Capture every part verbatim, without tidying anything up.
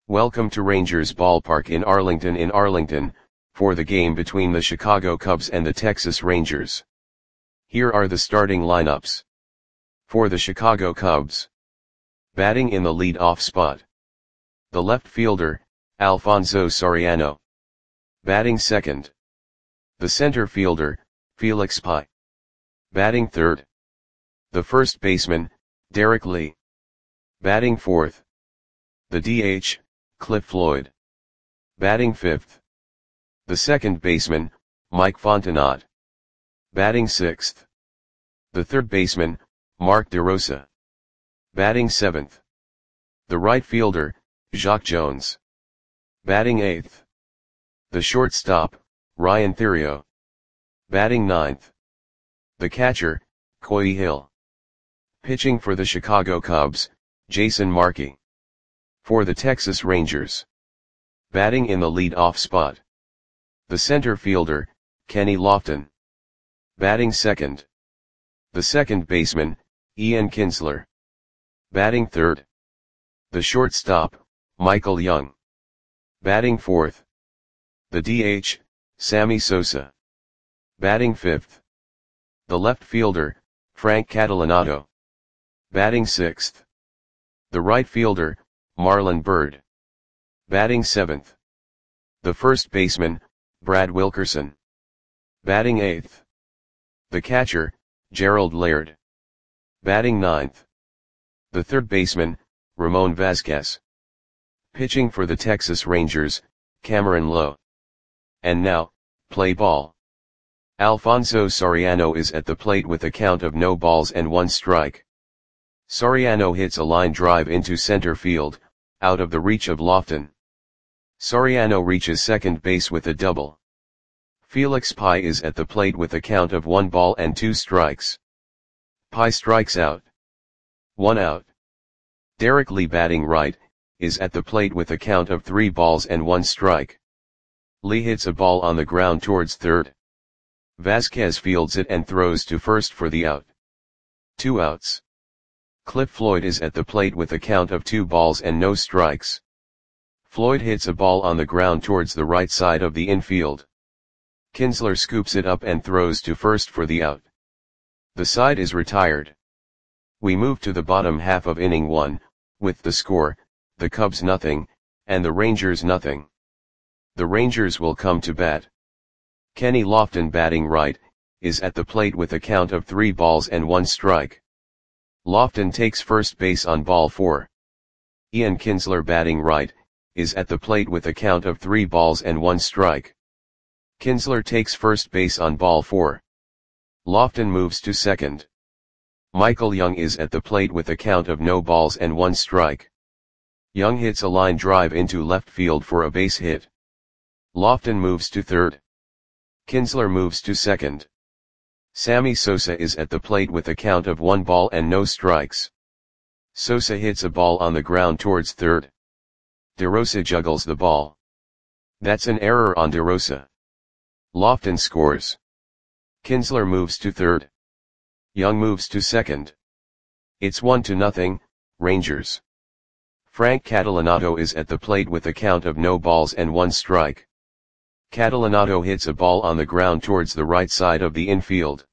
Welcome to Rangers Ballpark in Arlington in Arlington, for the game between the Chicago Cubs and the Texas Rangers. Here are the starting lineups. For the Chicago Cubs. Batting in the lead-off spot. The left fielder, Alfonso Soriano. Batting second. The center fielder, Felix Pie. Batting third. The first baseman, Derek Lee. Batting fourth. The D H, Cliff Floyd. Batting fifth. The second baseman, Mike Fontenot. Batting sixth. The third baseman, Mark DeRosa. Batting seventh. The right fielder, Jacque Jones. Batting eighth. The shortstop, Ryan Theriot. Batting ninth. The catcher, Coy Hill. Pitching for the Chicago Cubs, Jason Markey. For the Texas Rangers. Batting in the lead-off spot. The center fielder, Kenny Lofton. Batting second. The second baseman, Ian Kinsler. Batting third. The shortstop, Michael Young. Batting fourth. The D H, Sammy Sosa. Batting fifth. The left fielder, Frank Catalanotto. Batting sixth. The right fielder, Marlon Byrd. Batting seventh. The first baseman, Brad Wilkerson. Batting eighth. The catcher, Gerald Laird. Batting ninth. The third baseman, Ramon Vasquez. Pitching for the Texas Rangers, Cameron Lowe. And now, play ball. Alfonso Soriano is at the plate with a count of no balls and one strike. Soriano hits a line drive into center field, out of the reach of Lofton. Soriano reaches second base with a double. Felix Pie is at the plate with a count of one ball and two strikes. Pie strikes out. One out. Derek Lee, batting right, is at the plate with a count of three balls and one strike. Lee hits a ball on the ground towards third. Vasquez fields it and throws to first for the out. Two outs. Cliff Floyd is at the plate with a count of two balls and no strikes. Floyd hits a ball on the ground towards the right side of the infield. Kinsler scoops it up and throws to first for the out. The side is retired. We move to the bottom half of inning one, with the score, the Cubs nothing, and the Rangers nothing. The Rangers will come to bat. Kenny Lofton, batting right, is at the plate with a count of three balls and one strike. Lofton takes first base on ball four. Ian Kinsler, batting right, is at the plate with a count of three balls and one strike. Kinsler takes first base on ball four. Lofton moves to second. Michael Young is at the plate with a count of no balls and one strike. Young hits a line drive into left field for a base hit. Lofton moves to third. Kinsler moves to second. Sammy Sosa is at the plate with a count of one ball and no strikes. Sosa hits a ball on the ground towards third. DeRosa juggles the ball. That's an error on DeRosa. Lofton scores. Kinsler moves to third. Young moves to second. It's one to nothing, Rangers. Frank Catalanotto is at the plate with a count of no balls and one strike. Catalanotto hits a ball on the ground towards the right side of the infield.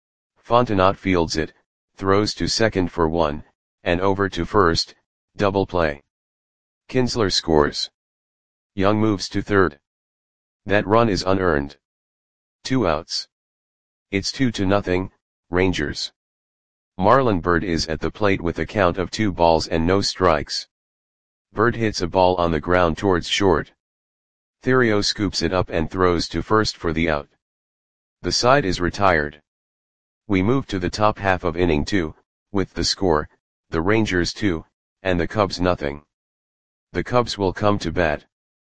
Fontenot fields it, throws to second for one, and over to first, double play. Kinsler scores. Young moves to third. That run is unearned. Two outs. It's two to nothing, Rangers. Marlon Byrd is at the plate with a count of two balls and no strikes. Byrd hits a ball on the ground towards short. Theriot scoops it up and throws to first for the out. The side is retired. We move to the top half of inning two, with the score, the Rangers two, and the Cubs nothing. The Cubs will come to bat.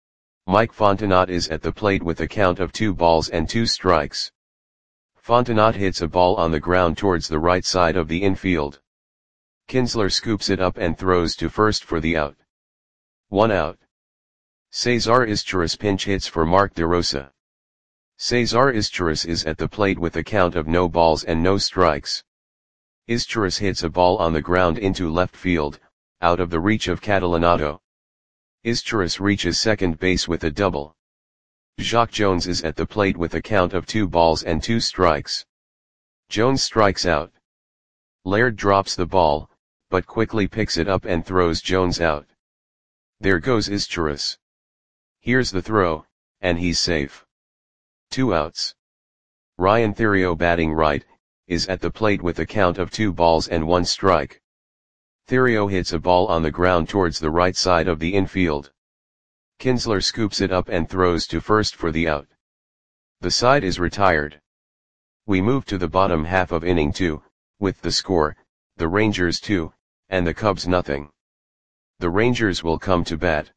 Mike Fontenot is at the plate with a count of two balls and two strikes. Fontenot hits a ball on the ground towards the right side of the infield. Kinsler scoops it up and throws to first for the out. One out. Cesar Izturis pinch hits for Mark DeRosa. Cesar Izturis is at the plate with a count of no balls and no strikes. Izturis hits a ball on the ground into left field, out of the reach of Catalanotto. Izturis reaches second base with a double. Jacque Jones is at the plate with a count of two balls and two strikes. Jones strikes out. Laird drops the ball, but quickly picks it up and throws Jones out. There goes Izturis. Here's the throw, and he's safe. Two outs. Ryan Theriot, batting right, is at the plate with a count of two balls and one strike. Theriot hits a ball on the ground towards the right side of the infield. Kinsler scoops it up and throws to first for the out. The side is retired. We move to the bottom half of inning two, with the score, the Rangers two, and the Cubs nothing. The Rangers will come to bat.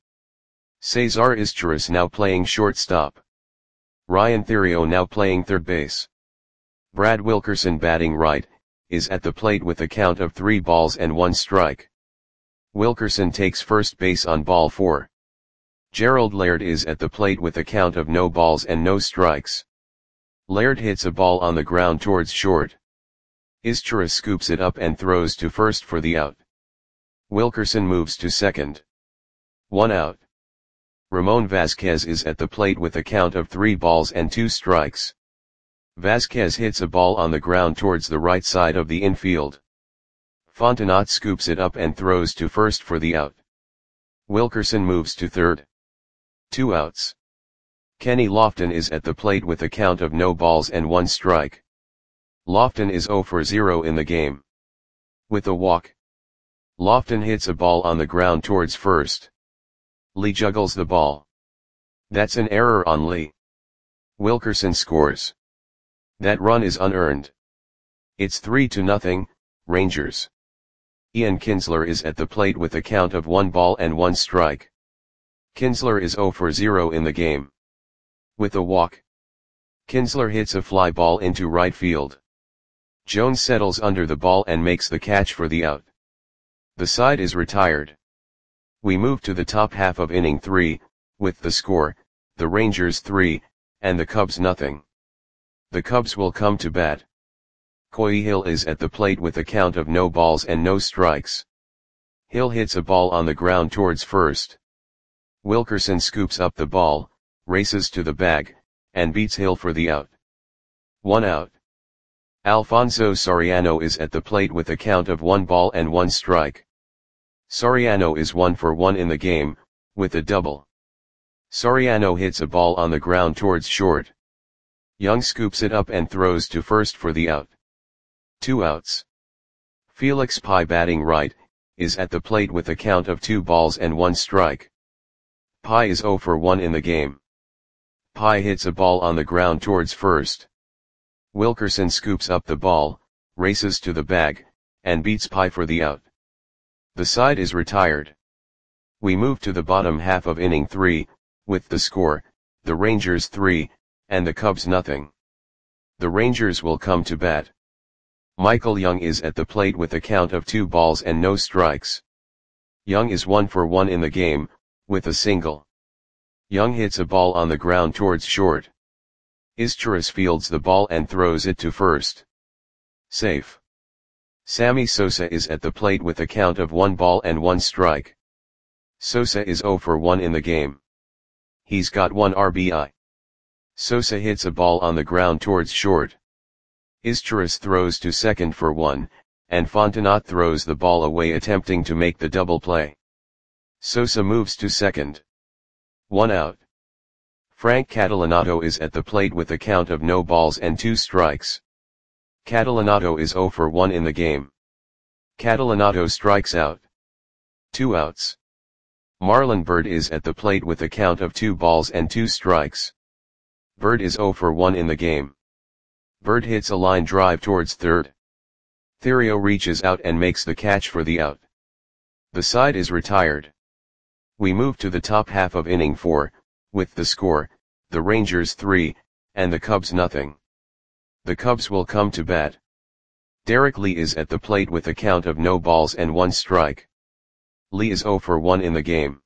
Cesar Izturis now playing shortstop. Ryan Theriot now playing third base. Brad Wilkerson, batting right, is at the plate with a count of three balls and one strike. Wilkerson takes first base on ball four. Gerald Laird is at the plate with a count of no balls and no strikes. Laird hits a ball on the ground towards short. Izturis scoops it up and throws to first for the out. Wilkerson moves to second. One out. Ramon Vasquez is at the plate with a count of three balls and two strikes. Vasquez hits a ball on the ground towards the right side of the infield. Fontenot scoops it up and throws to first for the out. Wilkerson moves to third. Two outs. Kenny Lofton is at the plate with a count of no balls and one strike. Lofton is zero for zero in the game. With a walk. Lofton hits a ball on the ground towards first. Lee juggles the ball. That's an error on Lee. Wilkerson scores. That run is unearned. It's three to nothing, Rangers. Ian Kinsler is at the plate with a count of one ball and one strike. Kinsler is zero for zero in the game. With a walk. Kinsler hits a fly ball into right field. Jones settles under the ball and makes the catch for the out. The side is retired. We move to the top half of inning three, with the score, the Rangers three, and the Cubs nothing. The Cubs will come to bat. Coy Hill is at the plate with a count of no balls and no strikes. Hill hits a ball on the ground towards first. Wilkerson scoops up the ball, races to the bag, and beats Hill for the out. One out. Alfonso Soriano is at the plate with a count of one ball and one strike. Soriano is one for one in the game, with a double. Soriano hits a ball on the ground towards short. Young scoops it up and throws to first for the out. Two outs. Felix Pie, batting right, is at the plate with a count of two balls and one strike. Pie is zero for one in the game. Pie hits a ball on the ground towards first. Wilkerson scoops up the ball, races to the bag, and beats Pie for the out. The side is retired. We move to the bottom half of inning three, with the score, the Rangers three, and the Cubs nothing. The Rangers will come to bat. Michael Young is at the plate with a count of two balls and no strikes. Young is one for one in the game, with a single. Young hits a ball on the ground towards short. Izturis fields the ball and throws it to first. Safe. Sammy Sosa is at the plate with a count of one ball and one strike. Sosa is zero for one in the game. He's got one R B I. Sosa hits a ball on the ground towards short. Izturis throws to second for one, and Fontenot throws the ball away attempting to make the double play. Sosa moves to second. One out. Frank Catalanato is at the plate with a count of no balls and two strikes. Catalanato is zero for one in the game. Catalanato strikes out. Two outs. Marlon Byrd is at the plate with a count of two balls and two strikes. Byrd is zero for one in the game. Byrd hits a line drive towards third. Theriot reaches out and makes the catch for the out. The side is retired. We move to the top half of inning four, with the score, the Rangers three, and the Cubs nothing. The Cubs will come to bat. Derek Lee is at the plate with a count of no balls and one strike. Lee is zero for one in the game.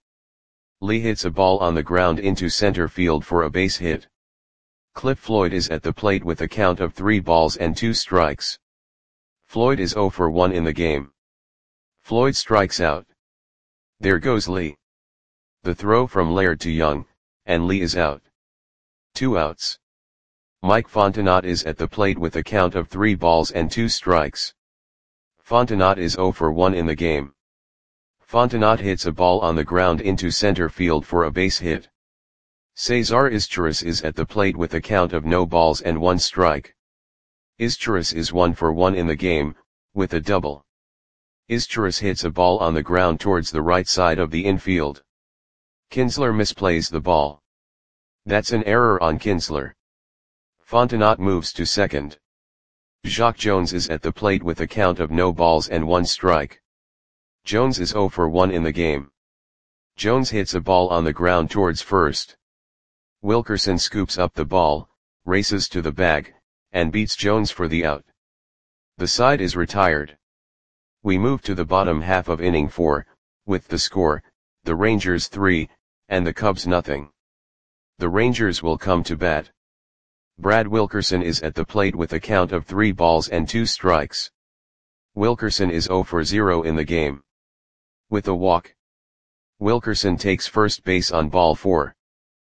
Lee hits a ball on the ground into center field for a base hit. Cliff Floyd is at the plate with a count of three balls and two strikes. Floyd is zero for one in the game. Floyd strikes out. There goes Lee. The throw from Laird to Young, and Lee is out. Two outs. Mike Fontenot is at the plate with a count of three balls and two strikes. Fontenot is zero for one in the game. Fontenot hits a ball on the ground into center field for a base hit. Cesar Izturis is at the plate with a count of no balls and one strike. Izturis is one for one in the game, with a double. Izturis hits a ball on the ground towards the right side of the infield. Kinsler misplays the ball. That's an error on Kinsler. Fontenot moves to second. Jacque Jones is at the plate with a count of no balls and one strike. Jones is zero for one in the game. Jones hits a ball on the ground towards first. Wilkerson scoops up the ball, races to the bag, and beats Jones for the out. The side is retired. We move to the bottom half of inning four, with the score, the Rangers three, and the Cubs nothing. The Rangers will come to bat. Brad Wilkerson is at the plate with a count of three balls and two strikes. Wilkerson is zero for zero in the game. With a walk, Wilkerson takes first base on ball four.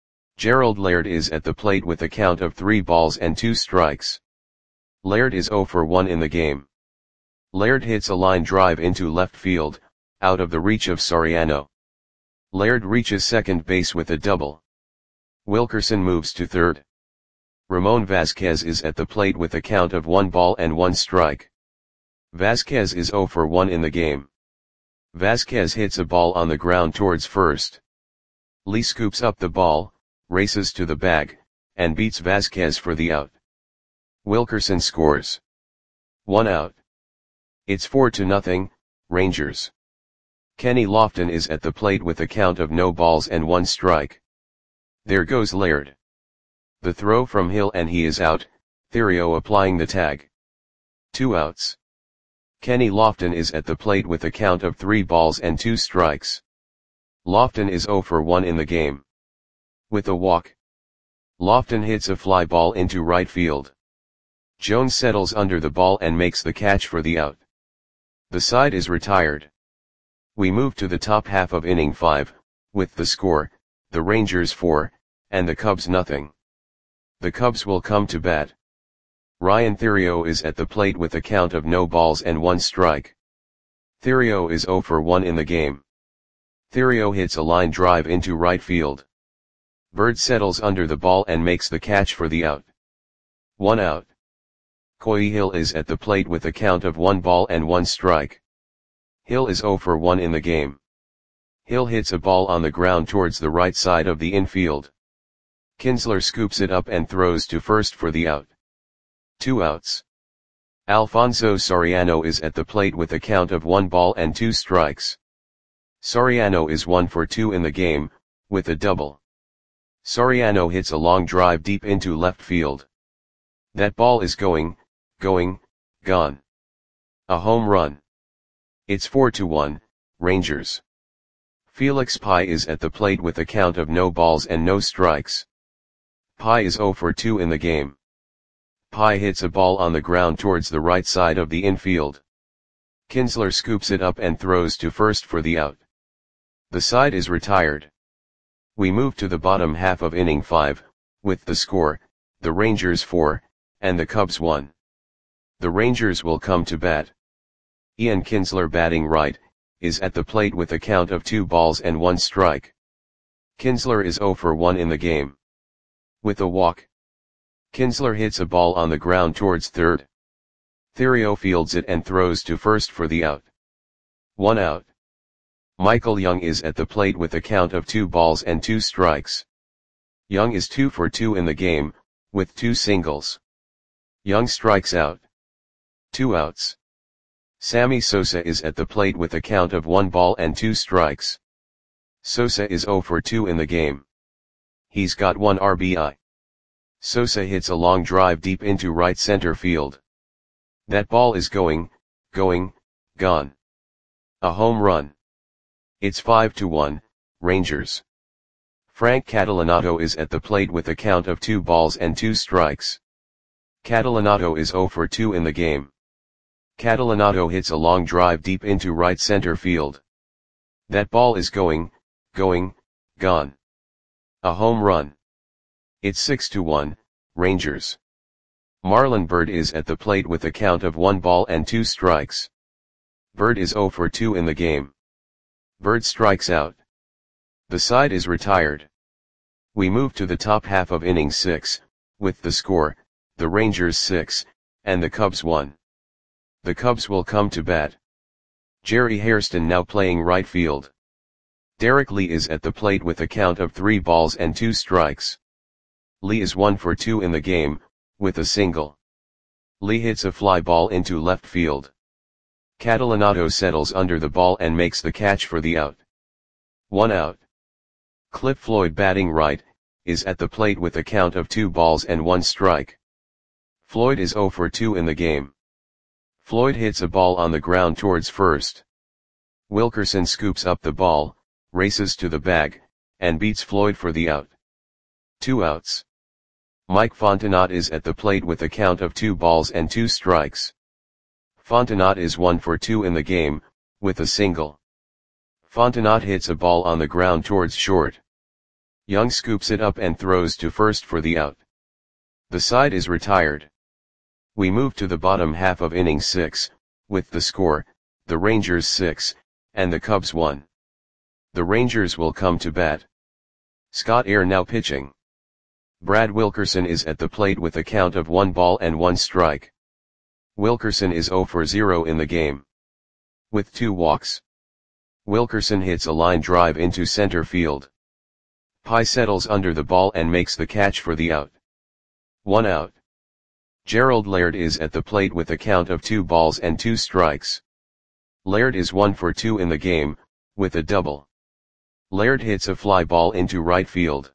Gerald Laird is at the plate with a count of three balls and two strikes. Laird is zero for one in the game. Laird hits a line drive into left field, out of the reach of Soriano. Laird reaches second base with a double. Wilkerson moves to third. Ramon Vasquez is at the plate with a count of one ball and one strike. Vasquez is zero for one in the game. Vasquez hits a ball on the ground towards first. Lee scoops up the ball, races to the bag, and beats Vasquez for the out. Wilkerson scores. One out. It's four to nothing, Rangers. Kenny Lofton is at the plate with a count of no balls and one strike. There goes Laird. The throw from Hill and he is out, Theriot applying the tag. Two outs. Kenny Lofton is at the plate with a count of three balls and two strikes. Lofton is zero for one in the game. With a walk, Lofton hits a fly ball into right field. Jones settles under the ball and makes the catch for the out. The side is retired. We move to the top half of inning five, with the score, the Rangers four, and the Cubs nothing. The Cubs will come to bat. Ryan Theriot is at the plate with a count of no balls and one strike. Theriot is zero for one in the game. Theriot hits a line drive into right field. Bird settles under the ball and makes the catch for the out. One out. Coy Hill is at the plate with a count of one ball and one strike. Hill is zero for one in the game. Hill hits a ball on the ground towards the right side of the infield. Kinsler scoops it up and throws to first for the out. Two outs. Alfonso Soriano is at the plate with a count of one ball and two strikes. Soriano is one for two in the game, with a double. Soriano hits a long drive deep into left field. That ball is going, going, gone. A home run. It's four to one, Rangers. Felix Pie is at the plate with a count of no balls and no strikes. Pie is zero for two in the game. Pie hits a ball on the ground towards the right side of the infield. Kinsler scoops it up and throws to first for the out. The side is retired. We move to the bottom half of inning five, with the score, the Rangers four, and the Cubs one. The Rangers will come to bat. Ian Kinsler, batting right, is at the plate with a count of two balls and one strike. Kinsler is zero for one in the game. With a walk, Kinsler hits a ball on the ground towards third. Theriot fields it and throws to first for the out. One out. Michael Young is at the plate with a count of two balls and two strikes. Young is two for two in the game, with two singles. Young strikes out. Two outs. Sammy Sosa is at the plate with a count of one ball and two strikes. Sosa is zero for two in the game. He's got one R B I. Sosa hits a long drive deep into right center field. That ball is going, going, gone. A home run. It's five to one, Rangers. Frank Catalanato is at the plate with a count of two balls and two strikes. Catalanato is zero for two in the game. Catalanato hits a long drive deep into right center field. That ball is going, going, gone. A home run. It's six to one, Rangers. Marlon Byrd is at the plate with a count of one ball and two strikes. Byrd is oh for two in the game. Byrd strikes out. The side is retired. We move to the top half of inning six, with the score, the Rangers six, and the Cubs one. The Cubs will come to bat. Jerry Hairston now playing right field. Derek Lee is at the plate with a count of three balls and two strikes. Lee is one for two in the game, with a single. Lee hits a fly ball into left field. Catalanato settles under the ball and makes the catch for the out. One out. Cliff Floyd batting right, is at the plate with a count of two balls and one strike. Floyd is oh for two in the game. Floyd hits a ball on the ground towards first. Wilkerson scoops up the ball, races to the bag, and beats Floyd for the out. Two outs. Mike Fontenot is at the plate with a count of two balls and two strikes. Fontenot is one for two in the game, with a single. Fontenot hits a ball on the ground towards short. Young scoops it up and throws to first for the out. The side is retired. We move to the bottom half of inning six, with the score, the Rangers six, and the Cubs one. The Rangers will come to bat. Scott Air now pitching. Brad Wilkerson is at the plate with a count of one ball and one strike. Wilkerson is oh for zero in the game. With two walks. Wilkerson hits a line drive into center field. Pye settles under the ball and makes the catch for the out. One out. Gerald Laird is at the plate with a count of two balls and two strikes. Laird is one for two in the game, with a double. Laird hits a fly ball into right field.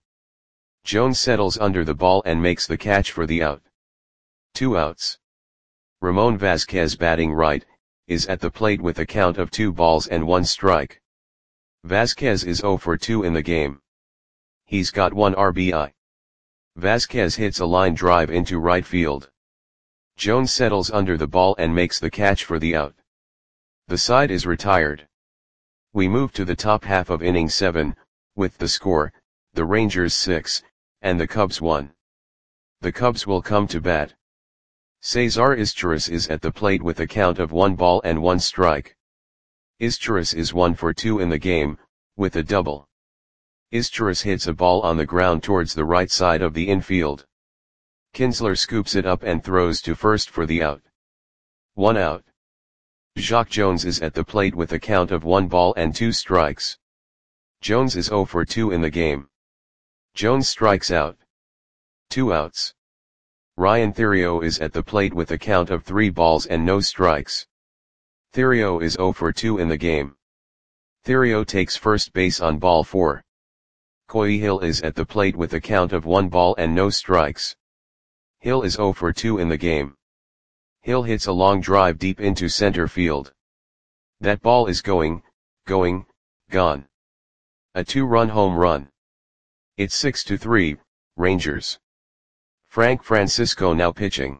Jones settles under the ball and makes the catch for the out. Two outs. Ramon Vasquez batting right, is at the plate with a count of two balls and one strike. Vasquez is oh for two in the game. He's got one R B I. Vasquez hits a line drive into right field. Jones settles under the ball and makes the catch for the out. The side is retired. We move to the top half of inning seven, with the score, the Rangers six, and the Cubs one. The Cubs will come to bat. Cesar Izturis is at the plate with a count of one ball and one strike. Izturis is one for two in the game, with a double. Izturis hits a ball on the ground towards the right side of the infield. Kinsler scoops it up and throws to first for the out. One out. Jacque Jones is at the plate with a count of one ball and two strikes. Jones is oh for two in the game. Jones strikes out. Two outs. Ryan Theriot is at the plate with a count of three balls and no strikes. Theriot is oh for two in the game. Theriot takes first base on ball four. Coy Hill is at the plate with a count of one ball and no strikes. Hill is oh for two in the game. Hill hits a long drive deep into center field. That ball is going, going, gone. A two-run home run. It's six to three, Rangers. Frank Francisco now pitching.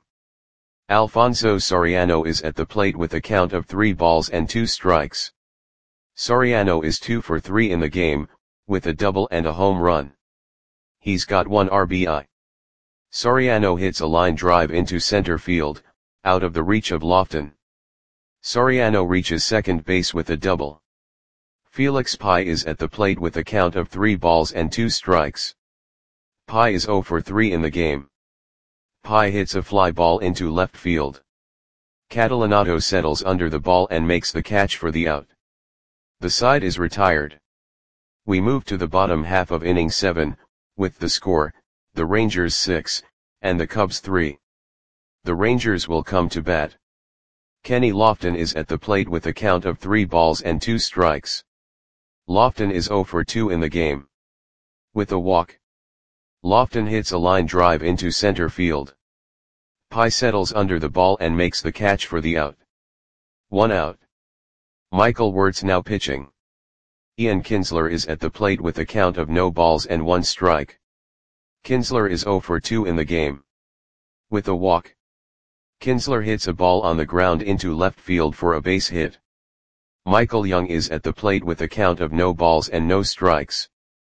Alfonso Soriano is at the plate with a count of three balls and two strikes. Soriano is two for three in the game, with a double and a home run. He's got one R B I. Soriano hits a line drive into center field, out of the reach of Lofton. Soriano reaches second base with a double. Felix Pye is at the plate with a count of three balls and two strikes. Pye is oh for three in the game. Pye hits a fly ball into left field. Catalanato settles under the ball and makes the catch for the out. The side is retired. We move to the bottom half of inning seven, with the score, the Rangers six, and the Cubs three. The Rangers will come to bat. Kenny Lofton is at the plate with a count of three balls and two strikes. Lofton is oh for two in the game. With a walk. Lofton hits a line drive into center field. Pye settles under the ball and makes the catch for the out. One out. Michael Wirtz now pitching. Ian Kinsler is at the plate with a count of no balls and one strike. Kinsler is oh for two in the game. With a walk. Kinsler hits a ball on the ground into left field for a base hit. Michael Young is at the plate with a count of no balls and no strikes.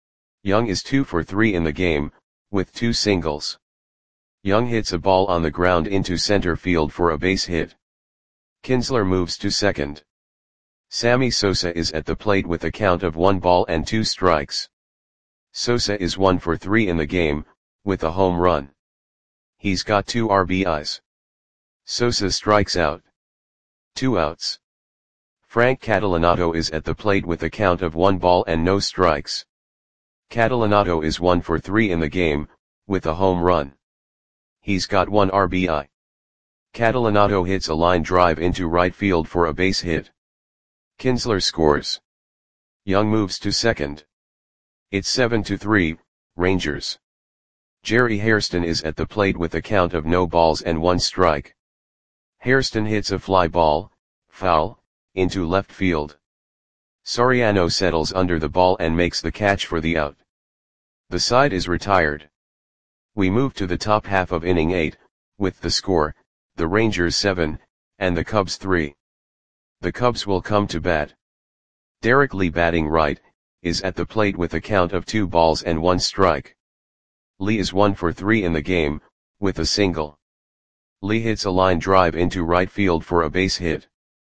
Young is two for three in the game, with two singles. Young hits a ball on the ground into center field for a base hit. Kinsler moves to second. Sammy Sosa is at the plate with a count of one ball and two strikes. Sosa is one for three in the game, with a home run. He's got two R B Is. Sosa strikes out. Two outs. Frank Catalanato is at the plate with a count of one ball and no strikes. Catalanato is one for three in the game, with a home run. He's got one R B I. Catalanato hits a line drive into right field for a base hit. Kinsler scores. Young moves to second. It's seven to three, Rangers. Jerry Hairston is at the plate with a count of no balls and one strike. Hairston hits a fly ball, foul, into left field. Soriano settles under the ball and makes the catch for the out. The side is retired. We move to the top half of inning eight, with the score, the Rangers seven, and the Cubs three. The Cubs will come to bat. Derek Lee, batting right, is at the plate with a count of two balls and one strike. Lee is one for three in the game, with a single. Lee hits a line drive into right field for a base hit.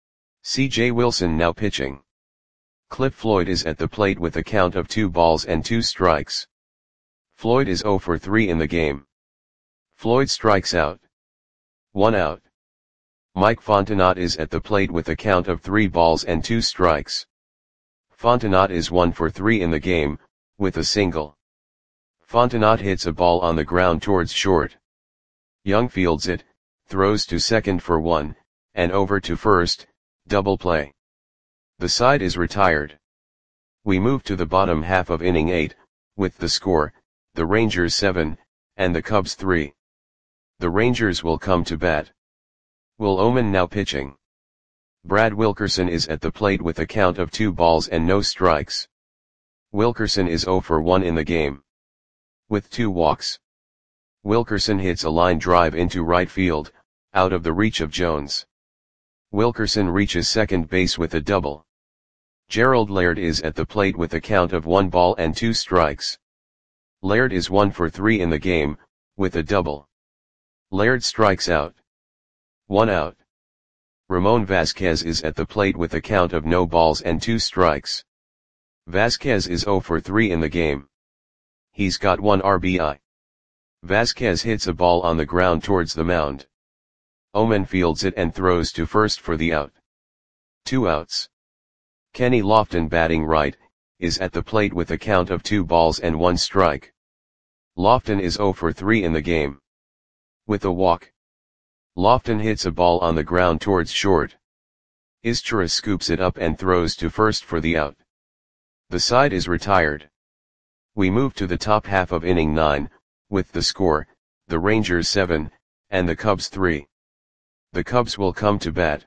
C J Wilson now pitching. Cliff Floyd is at the plate with a count of two balls and two strikes. Floyd is zero for three in the game. Floyd strikes out. One out. Mike Fontenot is at the plate with a count of three balls and two strikes. Fontenot is one for three in the game, with a single. Fontenot hits a ball on the ground towards short. Young fields it, throws to second for one, and over to first, double play. The side is retired. We move to the bottom half of inning eight, with the score, the Rangers seven, and the Cubs three. The Rangers will come to bat. Will Oman now pitching. Brad Wilkerson is at the plate with a count of two balls and no strikes. Wilkerson is zero for one in the game. With two walks. Wilkerson hits a line drive into right field, out of the reach of Jones. Wilkerson reaches second base with a double. Gerald Laird is at the plate with a count of one ball and two strikes. Laird is one for three in the game, with a double. Laird strikes out. One out. Ramon Vasquez is at the plate with a count of no balls and two strikes. Vasquez is zero for three in the game. He's got one R B I. Vasquez hits a ball on the ground towards the mound. Oman fields it and throws to first for the out. Two outs. Kenny Lofton, batting right, is at the plate with a count of two balls and one strike. Lofton is zero for three in the game. With a walk. Lofton hits a ball on the ground towards short. Izturis scoops it up and throws to first for the out. The side is retired. We move to the top half of inning nine, with the score, the Rangers seven, and the Cubs three. The Cubs will come to bat.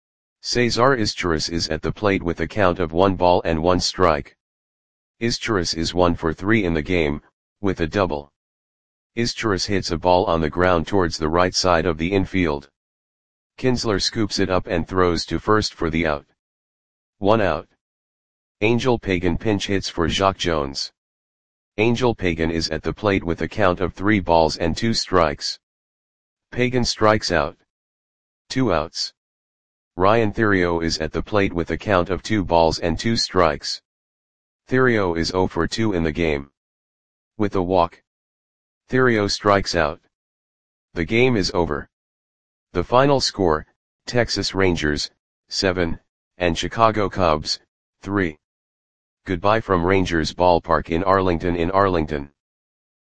Cesar Izturis is at the plate with a count of one ball and one strike. Izturis is one for three in the game, with a double. Izturis hits a ball on the ground towards the right side of the infield. Kinsler scoops it up and throws to first for the out. One out. Angel Pagan pinch hits for Jacque Jones. Angel Pagan is at the plate with a count of three balls and two strikes. Pagan strikes out. Two outs. Ryan Theriot is at the plate with a count of two balls and two strikes. Theriot is zero for two in the game. With a walk. Theriot strikes out. The game is over. The final score, Texas Rangers, seven, and Chicago Cubs, three. Goodbye from Rangers Ballpark in Arlington in Arlington.